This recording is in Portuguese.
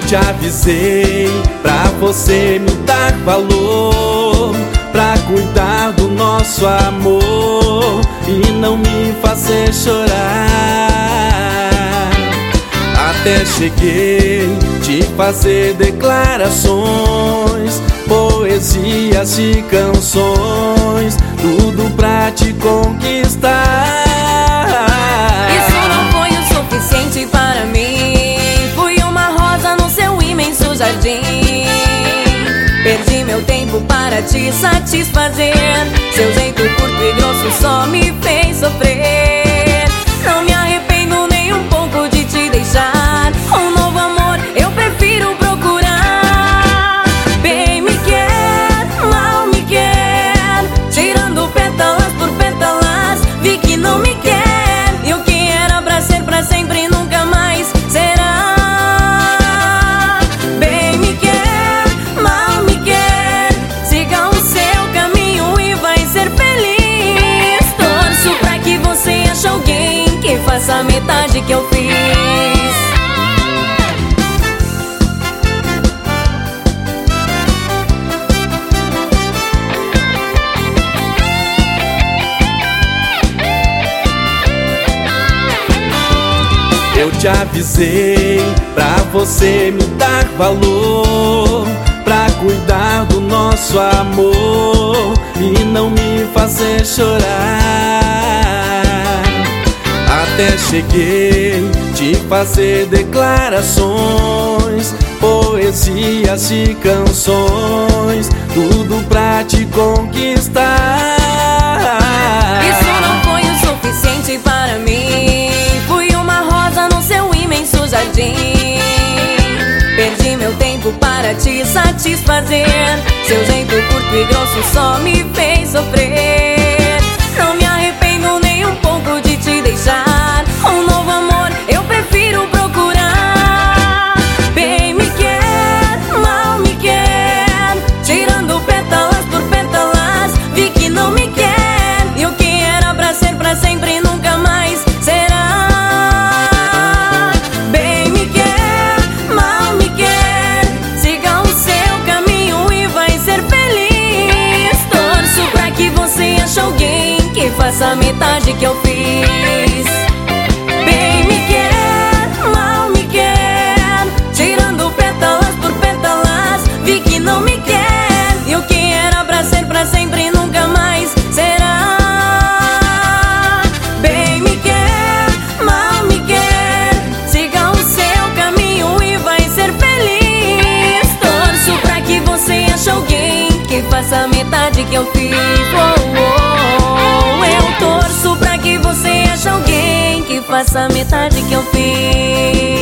te avisei pra você me dar valor, pra cuidar do nosso amor e não me fazer chorar. Até cheguei te fazer declarações, poesias e canções, tudo pra te conquistar. Isso não foi o suficiente para mim. Fui uma rosa no seu imenso jardim. Perdi meu tempo para te satisfazer. Seu jeito curto e grosso só me fez sofrer. Não me arrependo nem um pouco de te deixar. Um novo amor eu prefiro procurar. Bem me quer, mal me quer, tirando pétalas por pétalas, vi que não me quer. E o que era pra ser pra sempre nunca mais será. Bem me quer, mal me quer, siga o seu caminho e vai ser feliz. Torço pra que você ache alguém que faça a metade que eu fiz. Eu te avisei pra você me dar valor, pra cuidar do nosso amor e não me fazer chorar. Até cheguei te fazer declarações, poesias e canções, tudo pra te conquistar. Isso não foi o suficiente para mim. Jardim. Perdi meu tempo para te satisfazer. Seu jeito curto e grosso só me fez sofrer. Não me arrependo nem um pouco de te deixar. Um novo amor eu prefiro procurar. Bem me quer, mal me quer, tirando pétalas por pétalas, vi que não me quer. E o que era pra ser pra sempre nunca mais será. Faça a metade que eu fiz. Bem me quer, mal me quer, tirando pétalas por pétalas, vi que não me quer. E o que era pra ser pra sempre nunca mais será. Bem me quer, mal me quer, siga o seu caminho e vai ser feliz. Torço pra que você ache alguém que faça a metade que eu fiz. Eu torço pra que você ache alguém que faça a metade que eu fiz.